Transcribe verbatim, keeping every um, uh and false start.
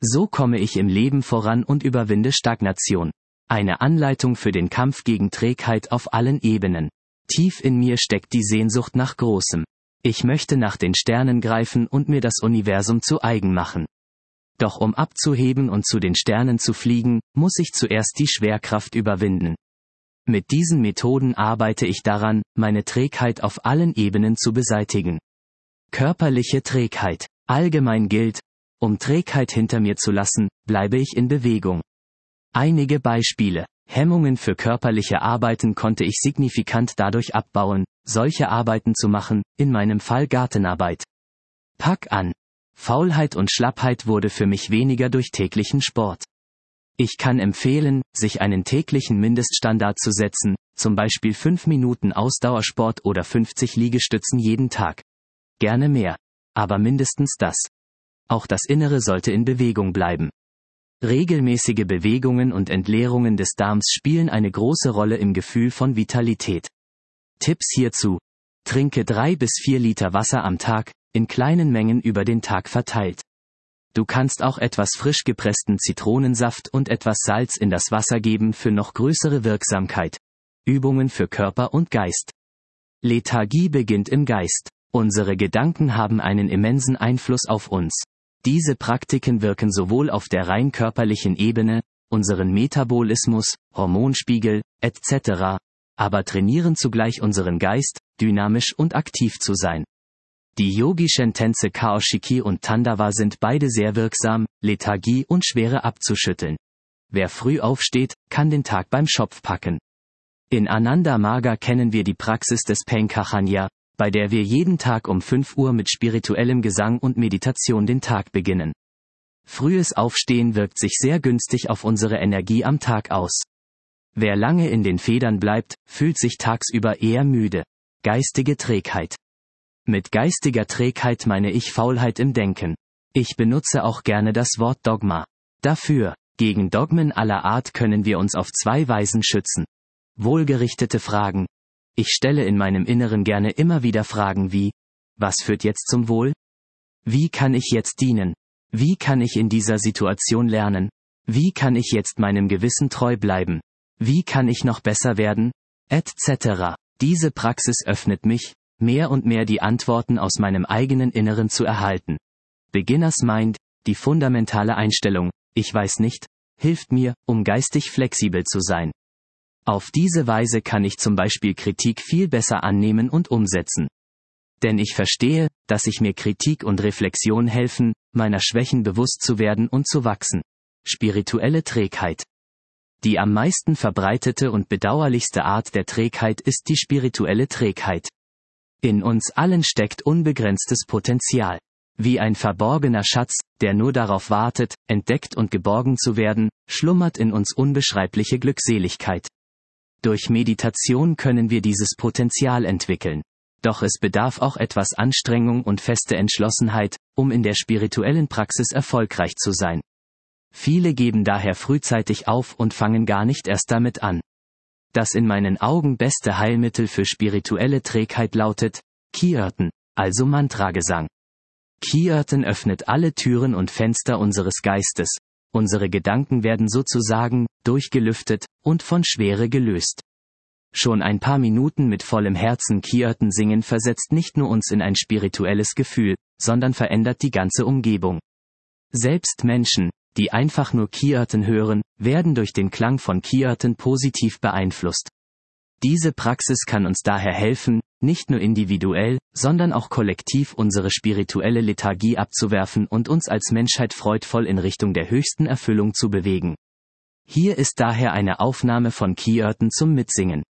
So komme ich im Leben voran und überwinde Stagnation. Eine Anleitung für den Kampf gegen Trägheit auf allen Ebenen. Tief in mir steckt die Sehnsucht nach Großem. Ich möchte nach den Sternen greifen und mir das Universum zu eigen machen. Doch um abzuheben und zu den Sternen zu fliegen, muss ich zuerst die Schwerkraft überwinden. Mit diesen Methoden arbeite ich daran, meine Trägheit auf allen Ebenen zu beseitigen. Körperliche Trägheit. Allgemein gilt, um Trägheit hinter mir zu lassen, bleibe ich in Bewegung. Einige Beispiele. Hemmungen für körperliche Arbeiten konnte ich signifikant dadurch abbauen, solche Arbeiten zu machen, in meinem Fall Gartenarbeit. Pack an. Faulheit und Schlappheit wurde für mich weniger durch täglichen Sport. Ich kann empfehlen, sich einen täglichen Mindeststandard zu setzen, zum Beispiel fünf Minuten Ausdauersport oder fünfzig Liegestützen jeden Tag. Gerne mehr. Aber mindestens das. Auch das Innere sollte in Bewegung bleiben. Regelmäßige Bewegungen und Entleerungen des Darms spielen eine große Rolle im Gefühl von Vitalität. Tipps hierzu: Trinke drei bis vier Liter Wasser am Tag, in kleinen Mengen über den Tag verteilt. Du kannst auch etwas frisch gepressten Zitronensaft und etwas Salz in das Wasser geben für noch größere Wirksamkeit. Übungen für Körper und Geist. Lethargie beginnt im Geist. Unsere Gedanken haben einen immensen Einfluss auf uns. Diese Praktiken wirken sowohl auf der rein körperlichen Ebene, unseren Metabolismus, Hormonspiegel, et cetera, aber trainieren zugleich unseren Geist, dynamisch und aktiv zu sein. Die yogischen Tänze Kaoshiki und Tandava sind beide sehr wirksam, Lethargie und Schwere abzuschütteln. Wer früh aufsteht, kann den Tag beim Schopf packen. In Ananda Marga kennen wir die Praxis des Pankajanya, bei der wir jeden Tag um fünf Uhr mit spirituellem Gesang und Meditation den Tag beginnen. Frühes Aufstehen wirkt sich sehr günstig auf unsere Energie am Tag aus. Wer lange in den Federn bleibt, fühlt sich tagsüber eher müde. Geistige Trägheit. Mit geistiger Trägheit meine ich Faulheit im Denken. Ich benutze auch gerne das Wort Dogma. Dafür, gegen Dogmen aller Art können wir uns auf zwei Weisen schützen. Wohlgerichtete Fragen. Ich stelle in meinem Inneren gerne immer wieder Fragen wie: Was führt jetzt zum Wohl? Wie kann ich jetzt dienen? Wie kann ich in dieser Situation lernen? Wie kann ich jetzt meinem Gewissen treu bleiben? Wie kann ich noch besser werden? et cetera. Diese Praxis öffnet mich, mehr und mehr die Antworten aus meinem eigenen Inneren zu erhalten. Beginners Mind, die fundamentale Einstellung, ich weiß nicht, hilft mir, um geistig flexibel zu sein. Auf diese Weise kann ich zum Beispiel Kritik viel besser annehmen und umsetzen. Denn ich verstehe, dass sich mir Kritik und Reflexion helfen, meiner Schwächen bewusst zu werden und zu wachsen. Spirituelle Trägheit. Die am meisten verbreitete und bedauerlichste Art der Trägheit ist die spirituelle Trägheit. In uns allen steckt unbegrenztes Potenzial. Wie ein verborgener Schatz, der nur darauf wartet, entdeckt und geborgen zu werden, schlummert in uns unbeschreibliche Glückseligkeit. Durch Meditation können wir dieses Potenzial entwickeln. Doch es bedarf auch etwas Anstrengung und feste Entschlossenheit, um in der spirituellen Praxis erfolgreich zu sein. Viele geben daher frühzeitig auf und fangen gar nicht erst damit an. Das in meinen Augen beste Heilmittel für spirituelle Trägheit lautet Kirtan, also Mantragesang. Kirtan öffnet alle Türen und Fenster unseres Geistes. Unsere Gedanken werden sozusagen durchgelüftet und von Schwere gelöst. Schon ein paar Minuten mit vollem Herzen Kirtan singen versetzt nicht nur uns in ein spirituelles Gefühl, sondern verändert die ganze Umgebung. Selbst Menschen, die einfach nur Kirtan hören, werden durch den Klang von Kirtan positiv beeinflusst. Diese Praxis kann uns daher helfen, nicht nur individuell, sondern auch kollektiv unsere spirituelle Lethargie abzuwerfen und uns als Menschheit freudvoll in Richtung der höchsten Erfüllung zu bewegen. Hier ist daher eine Aufnahme von Kirtan zum Mitsingen.